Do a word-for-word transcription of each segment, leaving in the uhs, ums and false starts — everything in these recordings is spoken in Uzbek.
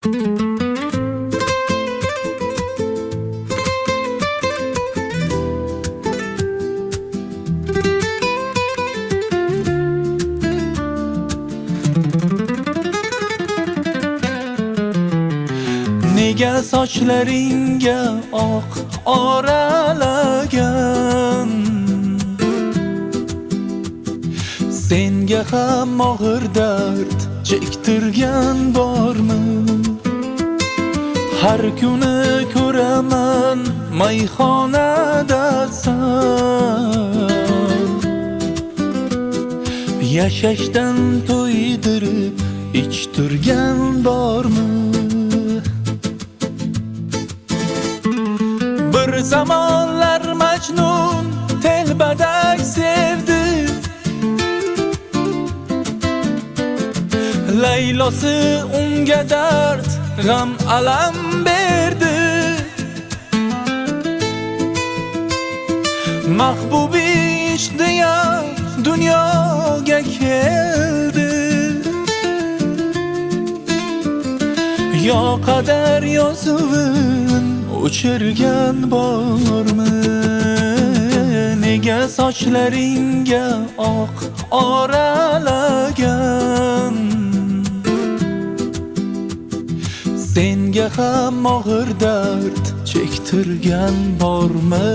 Nega sochlaringga oq oralagan? Senga ham og'ir dard chektirgan bormi? Har kuni ko'raman mayxonadasan. Yashashdan to'ydirib ichtirgan bormi? Bir zamonlar Majnun telbadak sevdi. Laylosi unga dard, g'am, alam berdi. Mahbubi ishdiya dunyoga keldi. Yo qadar yozuvin o'chirgan bormi? Nega sochlaringga oq oralagan? Senga ham og'ir dard chektirgan bormi?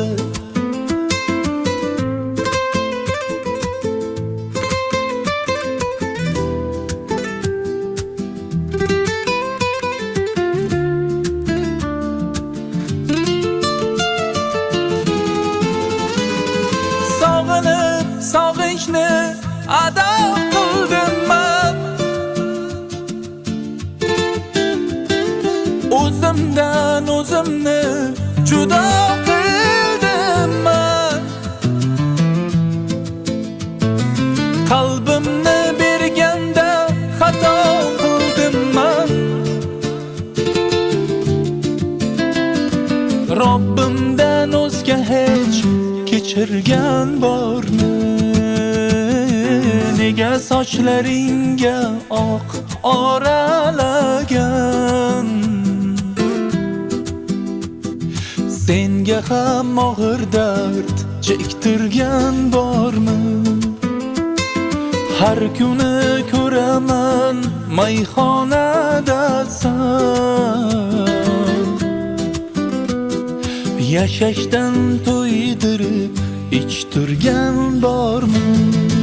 Sog'inib sog'inchni ado qildim men. O'zimdan o'zimni judo qildim men. Qalbimni berganda xato qildim men. Robbimdan o'zga hech kechirgan bormi? Nega sochlaringga oq oralagan? Senga ham og'ir dard chektirgan bormi? Har kuni ko'raman mayxonadasan. Yashashdan to'ydirib ichtirgan bormi?